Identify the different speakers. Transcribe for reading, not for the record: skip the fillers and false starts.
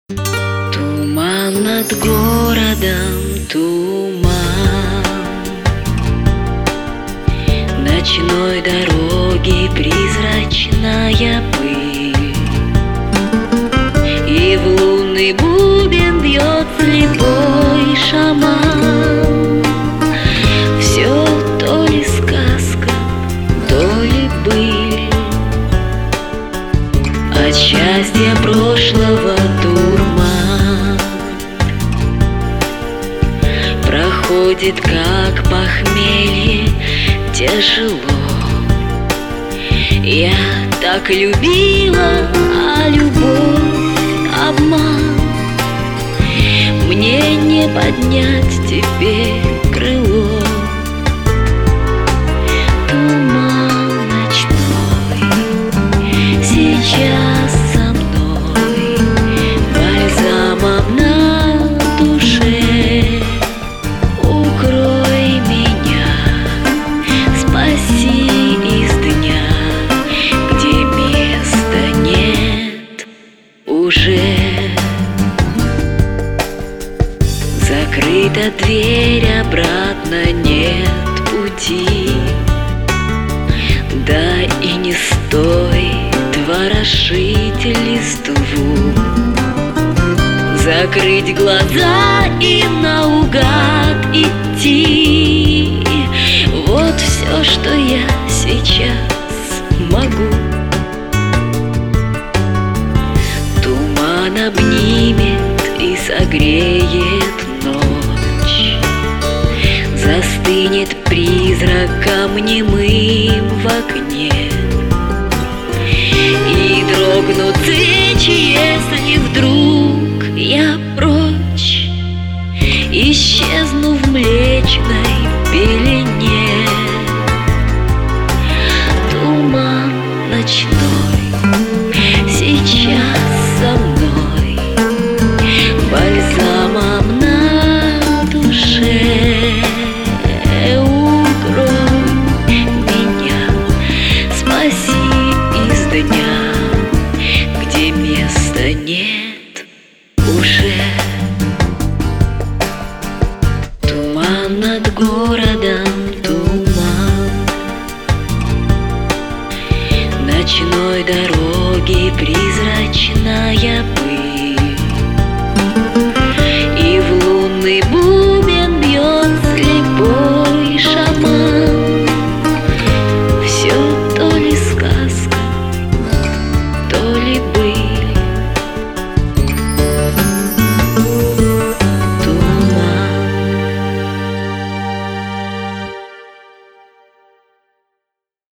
Speaker 1: Туман над городом, туман ночной дороги, призрачная пыль. И в лунный бубен бьет слепой шаман. Все то ли сказка, то ли быль. От счастья прошлого дурман проходит, как похмелье, тяжело. Я так любила, а любовь — обман. Мне не поднять теперь крыло. Туман ночной сейчас со мной, бальзамом на душе. Укрой меня, спаси из дня, где места нет уже. Закрыта дверь, обратно нет пути. Да и не стоит ворошить листву. Закрыть глаза и наугад идти. Вот все, что я сейчас могу. Туман обнимет и согреет ночь. Застынет призраком немым в окне. И дрогнут свечи, если вдруг